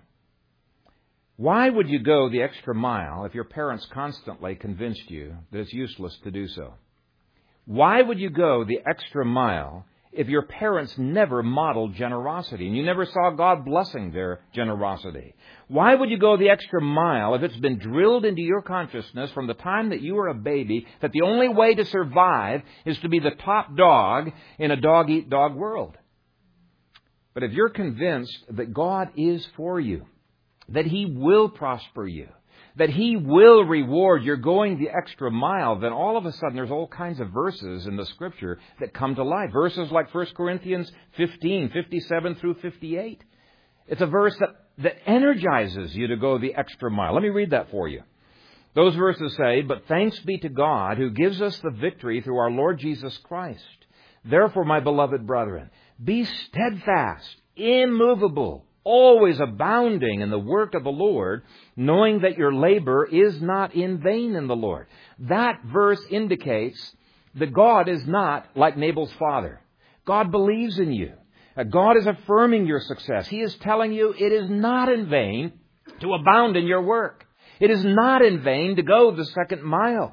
Why would you go the extra mile if your parents constantly convinced you that it's useless to do so? Why would you go the extra mile if your parents never modeled generosity and you never saw God blessing their generosity? Why would you go the extra mile if it's been drilled into your consciousness from the time that you were a baby that the only way to survive is to be the top dog in a dog-eat-dog world? But if you're convinced that God is for you, that He will prosper you, that He will reward your going the extra mile, then all of a sudden there's all kinds of verses in the Scripture that come to life. Verses like First Corinthians fifteen, fifty-seven through fifty-eight. It's a verse that, that energizes you to go the extra mile. Let me read that for you. Those verses say, "But thanks be to God who gives us the victory through our Lord Jesus Christ. Therefore, my beloved brethren, be steadfast, immovable, always abounding in the work of the Lord, knowing that your labor is not in vain in the Lord." That verse indicates that God is not like Nabal's father. God believes in you. God is affirming your success. He is telling you it is not in vain to abound in your work. It is not in vain to go the second mile.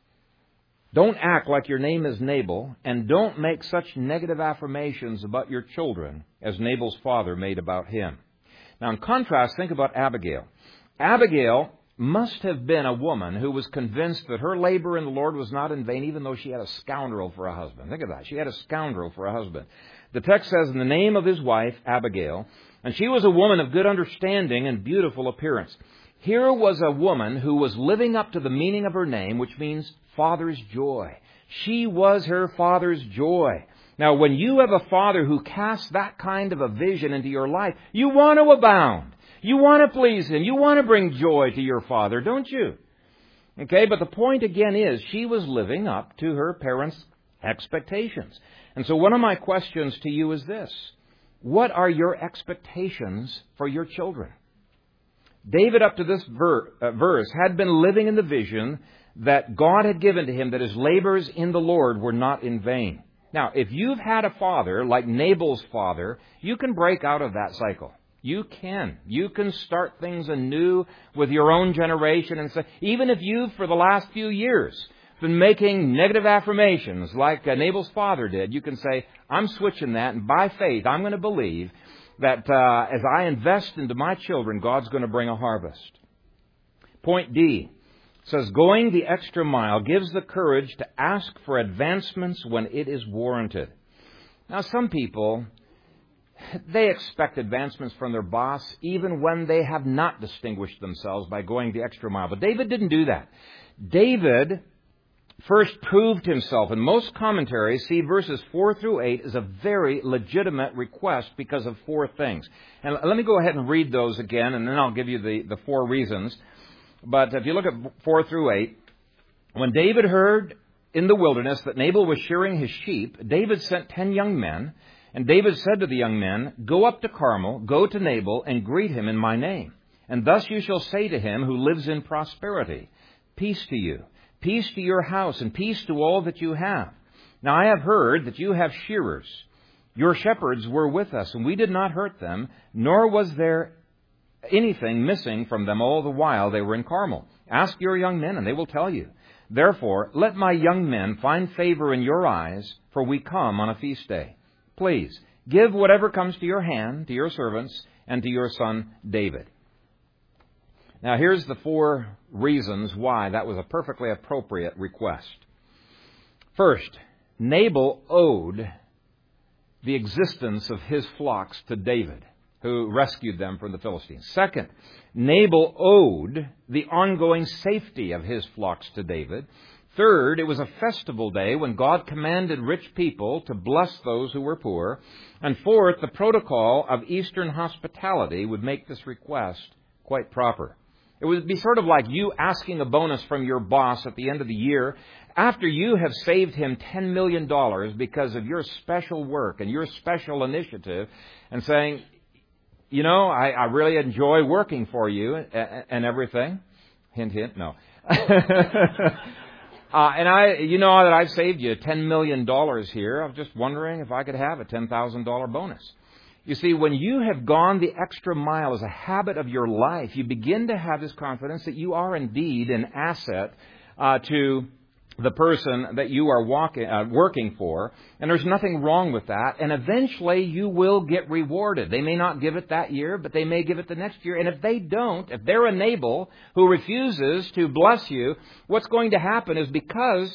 Don't act like your name is Nabal, and don't make such negative affirmations about your children as Nabal's father made about him. Now, in contrast, think about Abigail. Abigail must have been a woman who was convinced that her labor in the Lord was not in vain, even though she had a scoundrel for a husband. Think of that. She had a scoundrel for a husband. The text says, in the name of his wife, Abigail, and she was a woman of good understanding and beautiful appearance. Here was a woman who was living up to the meaning of her name, which means father's joy. She was her father's joy. Now, when you have a father who casts that kind of a vision into your life, you want to abound. You want to please him. You want to bring joy to your father, don't you? Okay, but the point again is she was living up to her parents' expectations. And so one of my questions to you is this. What are your expectations for your children? David, up to this ver- uh, verse, had been living in the vision that God had given to him, that his labors in the Lord were not in vain. Now, if you've had a father like Nabal's father, you can break out of that cycle. You can. You can start things anew with your own generation and say, even if you've, for the last few years, been making negative affirmations like uh, Nabal's father did, you can say, I'm switching that, and by faith, I'm going to believe that uh, as I invest into my children, God's going to bring a harvest. Point D. says, going the extra mile gives the courage to ask for advancements when it is warranted. Now, some people, they expect advancements from their boss even when they have not distinguished themselves by going the extra mile. But David didn't do that. David first proved himself, and most commentaries see verses four through eight as a very legitimate request because of four things. And let me go ahead and read those again, and then I'll give you the, the four reasons. But if you look at four through eight, when David heard in the wilderness that Nabal was shearing his sheep, David sent ten young men, and David said to the young men, go up to Carmel, go to Nabal, and greet him in my name. And thus you shall say to him who lives in prosperity, peace to you. Peace to your house, and peace to all that you have. Now I have heard that you have shearers. Your shepherds were with us, and we did not hurt them, nor was there anything missing from them all the while they were in Carmel. Ask your young men, and they will tell you. Therefore, let my young men find favor in your eyes, for we come on a feast day. Please, give whatever comes to your hand, to your servants, and to your son David. Now, here's the four reasons why that was a perfectly appropriate request. First, Nabal owed the existence of his flocks to David, who rescued them from the Philistines. Second, Nabal owed the ongoing safety of his flocks to David. Third, it was a festival day when God commanded rich people to bless those who were poor. And fourth, the protocol of Eastern hospitality would make this request quite proper. It would be sort of like you asking a bonus from your boss at the end of the year after you have saved him ten million dollars because of your special work and your special initiative, and saying, you know, I, I really enjoy working for you and, and everything. Hint, hint, no. uh, and I, you know that I've saved you ten million dollars here. I'm just wondering if I could have a ten thousand dollars bonus. You see, when you have gone the extra mile as a habit of your life, you begin to have this confidence that you are indeed an asset uh, to the person that you are walking, uh, working for. And there's nothing wrong with that. And eventually you will get rewarded. They may not give it that year, but they may give it the next year. And if they don't, if they're a Nabal who refuses to bless you, what's going to happen is because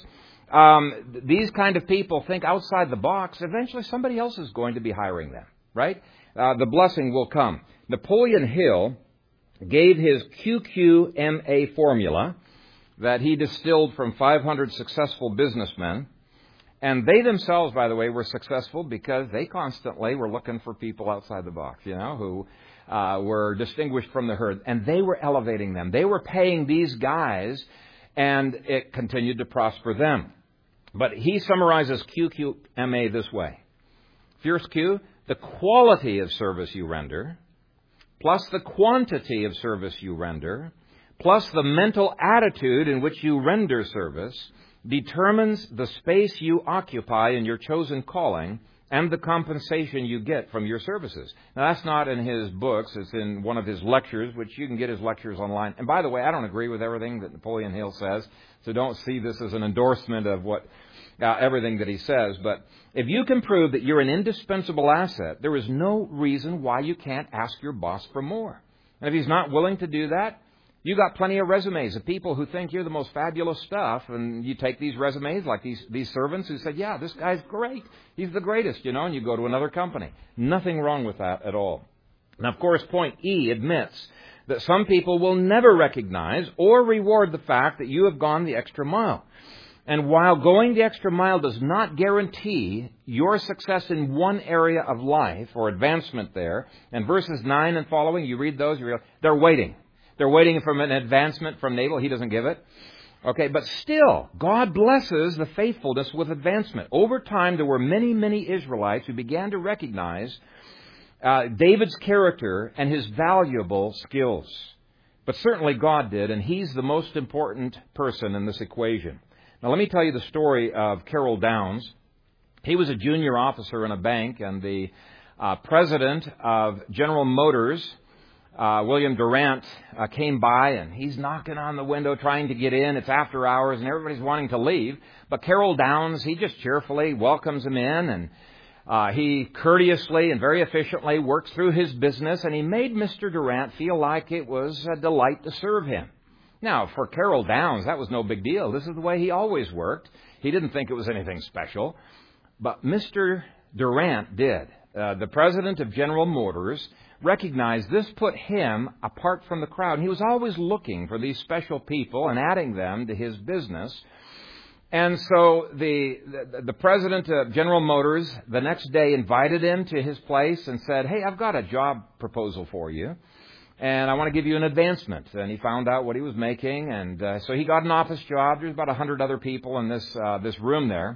um, these kind of people think outside the box, eventually somebody else is going to be hiring them. Right? Uh, the blessing will come. Napoleon Hill gave his Q Q M A formula that he distilled from five hundred successful businessmen. And they themselves, by the way, were successful because they constantly were looking for people outside the box, you know, who uh, were distinguished from the herd. And they were elevating them. They were paying these guys, and it continued to prosper them. But he summarizes Q Q M A this way. First Q, the quality of service you render, plus the quantity of service you render, plus the mental attitude in which you render service, determines the space you occupy in your chosen calling and the compensation you get from your services. Now, that's not in his books. It's in one of his lectures, which you can get his lectures online. And by the way, I don't agree with everything that Napoleon Hill says, so don't see this as an endorsement of what uh, everything that he says. But if you can prove that you're an indispensable asset, there is no reason why you can't ask your boss for more. And if he's not willing to do that, you got plenty of resumes of people who think you're the most fabulous stuff, and you take these resumes, like these, these servants who said, yeah, this guy's great. He's the greatest, you know, and you go to another company. Nothing wrong with that at all. Now, of course, point E admits that some people will never recognize or reward the fact that you have gone the extra mile. And while going the extra mile does not guarantee your success in one area of life or advancement there, and verses nine and following, you read those, you realize they're waiting. They're waiting for an advancement from Nabal. He doesn't give it. Okay, but still, God blesses the faithfulness with advancement. Over time, there were many, many Israelites who began to recognize uh, David's character and his valuable skills. But certainly God did, and he's the most important person in this equation. Now, let me tell you the story of Carroll Downs. He was a junior officer in a bank, and the uh, president of General Motors, Uh, William Durant, uh, came by, and he's knocking on the window trying to get in. It's after hours, and everybody's wanting to leave. But Carroll Downs, he just cheerfully welcomes him in, and uh, he courteously and very efficiently works through his business, and he made Mister Durant feel like it was a delight to serve him. Now, for Carroll Downs, that was no big deal. This is the way he always worked. He didn't think it was anything special. But Mister Durant did. Uh, the president of General Motors recognized this put him apart from the crowd. And he was always looking for these special people and adding them to his business. And so the, the the president of General Motors the next day invited him to his place and said, "Hey, I've got a job proposal for you, and I want to give you an advancement." And he found out what he was making, and uh, so he got an office job. There's about a hundred other people in this uh, this room there.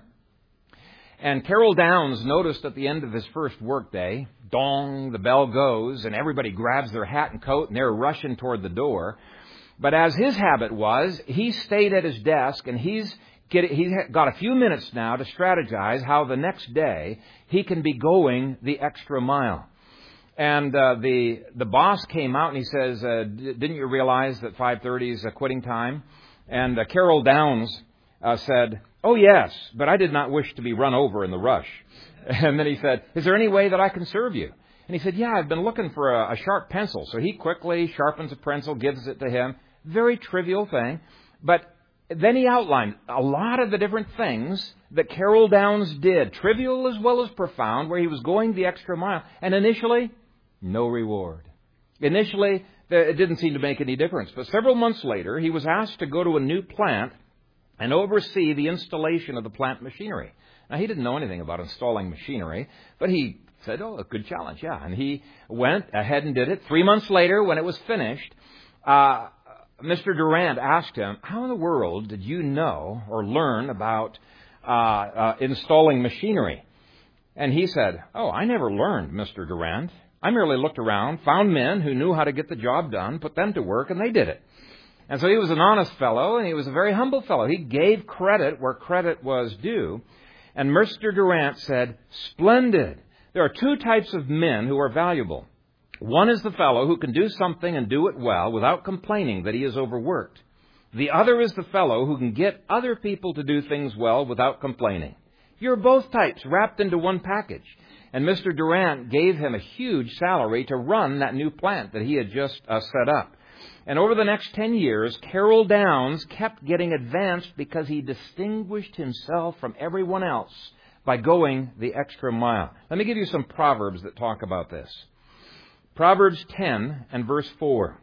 And Carroll Downs noticed at the end of his first workday, dong, the bell goes, and everybody grabs their hat and coat, and they're rushing toward the door. But as his habit was, he stayed at his desk, and he's Get it, he's got a few minutes now to strategize how the next day he can be going the extra mile. And uh, the the boss came out and he says, uh, "Didn't you realize that five thirty is a quitting time?" And uh, Carroll Downs uh, said, "Oh yes, but I did not wish to be run over in the rush." And then he said, "Is there any way that I can serve you?" And he said, "Yeah, I've been looking for a, a sharp pencil." So he quickly sharpens a pencil, gives it to him. Very trivial thing, but then he outlined a lot of the different things that Carroll Downs did, trivial as well as profound, where he was going the extra mile. And initially, no reward. Initially, it didn't seem to make any difference. But several months later, he was asked to go to a new plant and oversee the installation of the plant machinery. Now, he didn't know anything about installing machinery, but he said, "Oh, a good challenge, yeah." And he went ahead and did it. Three months later, when it was finished, uh, Mister Durant asked him, "How in the world did you know or learn about uh, uh, installing machinery?" And he said, "Oh, I never learned, Mister Durant. I merely looked around, found men who knew how to get the job done, put them to work, and they did it." And so he was an honest fellow, and he was a very humble fellow. He gave credit where credit was due. And Mister Durant said, "Splendid. There are two types of men who are valuable. One is the fellow who can do something and do it well without complaining that he is overworked. The other is the fellow who can get other people to do things well without complaining. You're both types wrapped into one package." And Mister Durant gave him a huge salary to run that new plant that he had just uh, set up. And over the next ten years, Carroll Downs kept getting advanced because he distinguished himself from everyone else by going the extra mile. Let me give you some proverbs that talk about this. Proverbs ten and verse four.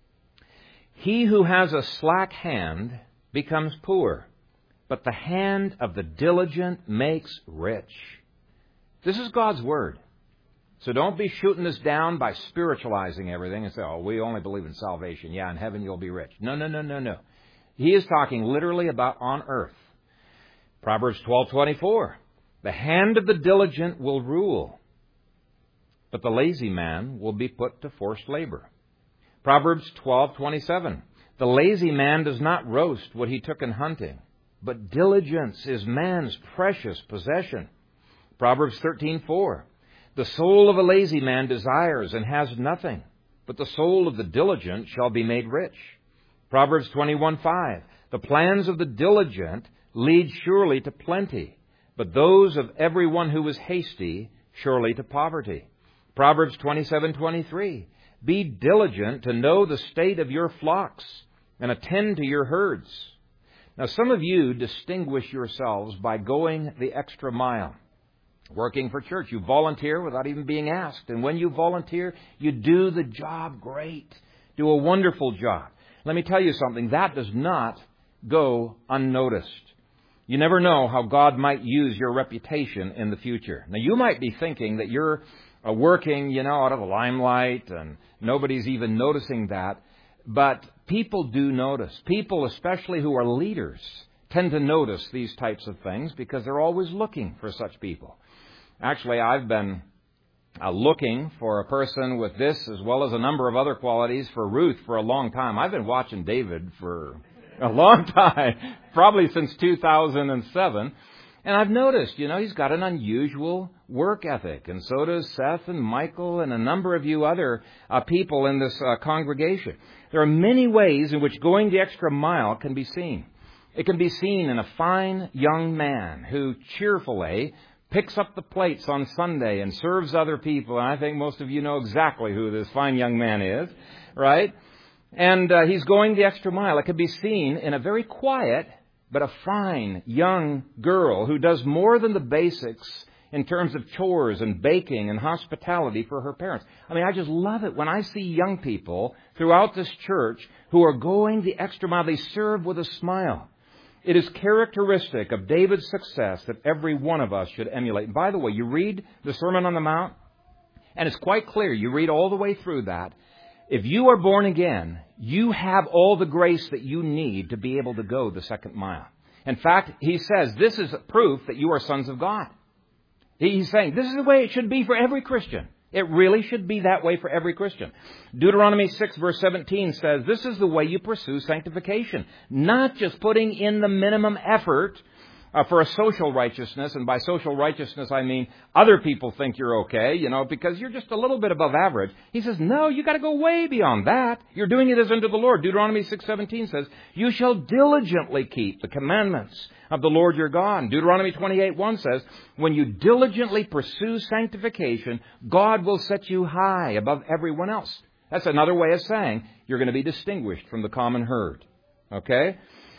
"He who has a slack hand becomes poor, but the hand of the diligent makes rich." This is God's word. So don't be shooting this down by spiritualizing everything and say, "Oh, we only believe in salvation. Yeah, in heaven you'll be rich." No, no, no, no, no. He is talking literally about on earth. Proverbs twelve twenty-four. "The hand of the diligent will rule, but the lazy man will be put to forced labor." Proverbs twelve twenty-seven. "The lazy man does not roast what he took in hunting, but diligence is man's precious possession." Proverbs thirteen four. "The soul of a lazy man desires and has nothing, but the soul of the diligent shall be made rich." Proverbs twenty-one five. "The plans of the diligent lead surely to plenty, but those of everyone who is hasty surely to poverty." Proverbs twenty-seven twenty-three. "Be diligent to know the state of your flocks and attend to your herds." Now, some of you distinguish yourselves by going the extra mile. Working for church, you volunteer without even being asked. And when you volunteer, you do the job great. Do a wonderful job. Let me tell you something. That does not go unnoticed. You never know how God might use your reputation in the future. Now, you might be thinking that you're uh, working, you know, out of the limelight and nobody's even noticing that. But people do notice. People, especially who are leaders, tend to notice these types of things because they're always looking for such people. Actually, I've been uh, looking for a person with this as well as a number of other qualities for Ruth for a long time. I've been watching David for a long time, probably since two thousand seven. And I've noticed, you know, he's got an unusual work ethic. And so does Seth and Michael and a number of you other uh, people in this uh, congregation. There are many ways in which going the extra mile can be seen. It can be seen in a fine young man who cheerfully picks up the plates on Sunday and serves other people. And I think most of you know exactly who this fine young man is, right? And uh, he's going the extra mile. It could be seen in a very quiet but a fine young girl who does more than the basics in terms of chores and baking and hospitality for her parents. I mean, I just love it when I see young people throughout this church who are going the extra mile. They serve with a smile. It is characteristic of David's success that every one of us should emulate. And by the way, you read the Sermon on the Mount, and it's quite clear. You read all the way through that. If you are born again, you have all the grace that you need to be able to go the second mile. In fact, he says this is proof that you are sons of God. He's saying this is the way it should be for every Christian. It really should be that way for every Christian. Deuteronomy six verse seventeen says this is the way you pursue sanctification. Not just putting in the minimum effort Uh, for a social righteousness, and by social righteousness I mean other people think you're okay, you know, because you're just a little bit above average. He says, no, you got to go way beyond that. You're doing it as unto the Lord. Deuteronomy six seventeen says, you shall diligently keep the commandments of the Lord your God. And Deuteronomy twenty-eight one says, when you diligently pursue sanctification, God will set you high above everyone else. That's another way of saying you're going to be distinguished from the common herd. Okay?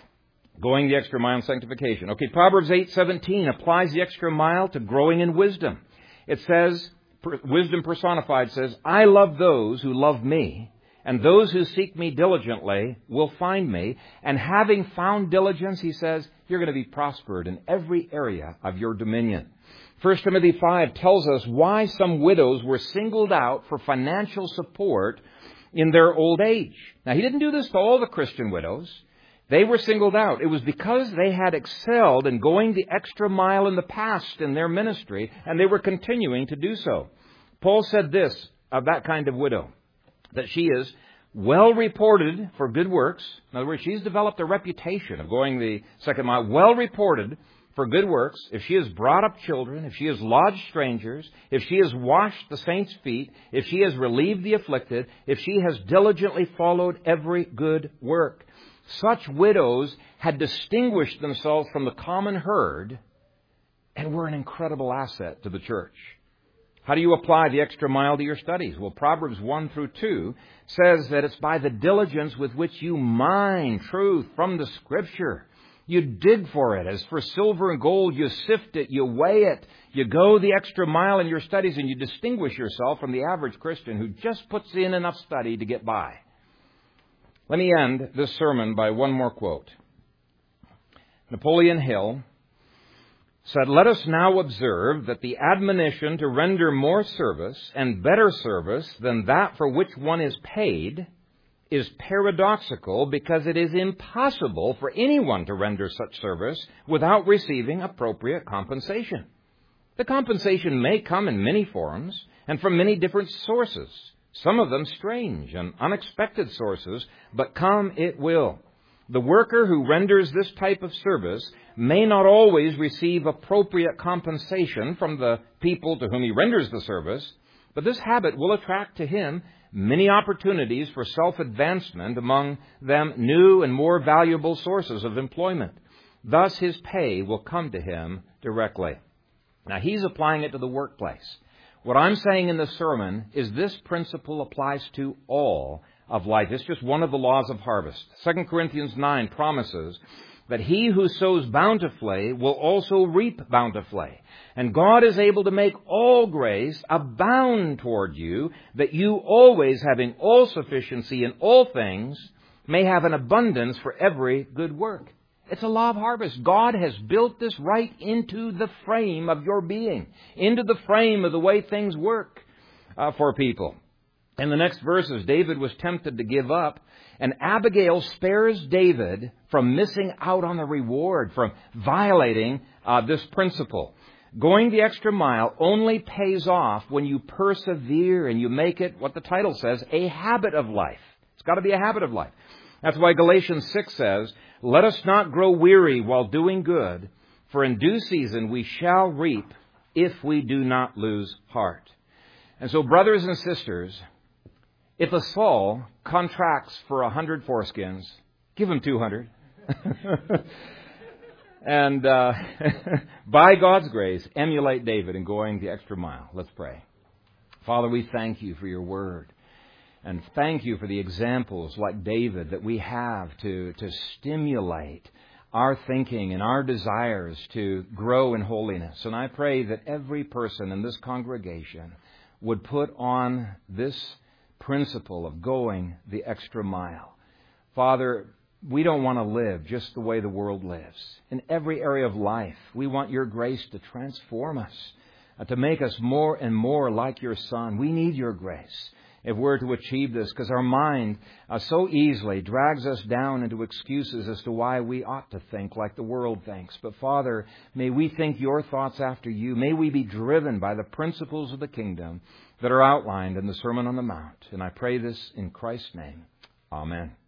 Going the extra mile in sanctification. Okay, Proverbs eight seventeen applies the extra mile to growing in wisdom. It says, wisdom personified says, I love those who love me, and those who seek me diligently will find me. And having found diligence, he says, you're going to be prospered in every area of your dominion. First Timothy five tells us why some widows were singled out for financial support in their old age. Now, he didn't do this to all the Christian widows. They were singled out. It was because they had excelled in going the extra mile in the past in their ministry, and they were continuing to do so. Paul said this of that kind of widow, that she is well reported for good works. In other words, she's developed a reputation of going the second mile, well reported for good works. If she has brought up children, if she has lodged strangers, if she has washed the saints' feet, if she has relieved the afflicted, if she has diligently followed every good work. Such widows had distinguished themselves from the common herd and were an incredible asset to the church. How do you apply the extra mile to your studies? Well, Proverbs one through two says that it's by the diligence with which you mine truth from the Scripture. You dig for it. As for silver and gold, you sift it, you weigh it. You go the extra mile in your studies, and you distinguish yourself from the average Christian who just puts in enough study to get by. Let me end this sermon by one more quote. Napoleon Hill said, let us now observe that the admonition to render more service and better service than that for which one is paid is paradoxical, because it is impossible for anyone to render such service without receiving appropriate compensation. The compensation may come in many forms and from many different sources. Some of them strange and unexpected sources, but come it will. The worker who renders this type of service may not always receive appropriate compensation from the people to whom he renders the service, but this habit will attract to him many opportunities for self-advancement, among them new and more valuable sources of employment. Thus his pay will come to him directly. Now, he's applying it to the workplace. What I'm saying in this sermon is this principle applies to all of life. It's just one of the laws of harvest. Second Corinthians nine promises that he who sows bountifully will also reap bountifully. And God is able to make all grace abound toward you, that you always, having all sufficiency in all things, may have an abundance for every good work. It's a law of harvest. God has built this right into the frame of your being, into the frame of the way things work uh, for people. In the next verses, David was tempted to give up, and Abigail spares David from missing out on the reward, from violating uh, this principle. Going the extra mile only pays off when you persevere and you make it, what the title says, a habit of life. It's got to be a habit of life. That's why Galatians six says, let us not grow weary while doing good, for in due season we shall reap if we do not lose heart. And so, brothers and sisters, if a Saul contracts for a hundred foreskins, give him two hundred. And uh, by God's grace, emulate David in going the extra mile. Let's pray. Father, we thank you for your word. And thank you for the examples like David that we have to, to stimulate our thinking and our desires to grow in holiness. And I pray that every person in this congregation would put on this principle of going the extra mile. Father, we don't want to live just the way the world lives. In every area of life, we want your grace to transform us, uh, to make us more and more like your Son. We need your grace if we're to achieve this, because our mind uh, so easily drags us down into excuses as to why we ought to think like the world thinks. But Father, may we think your thoughts after you. May we be driven by the principles of the kingdom that are outlined in the Sermon on the Mount. And I pray this in Christ's name. Amen.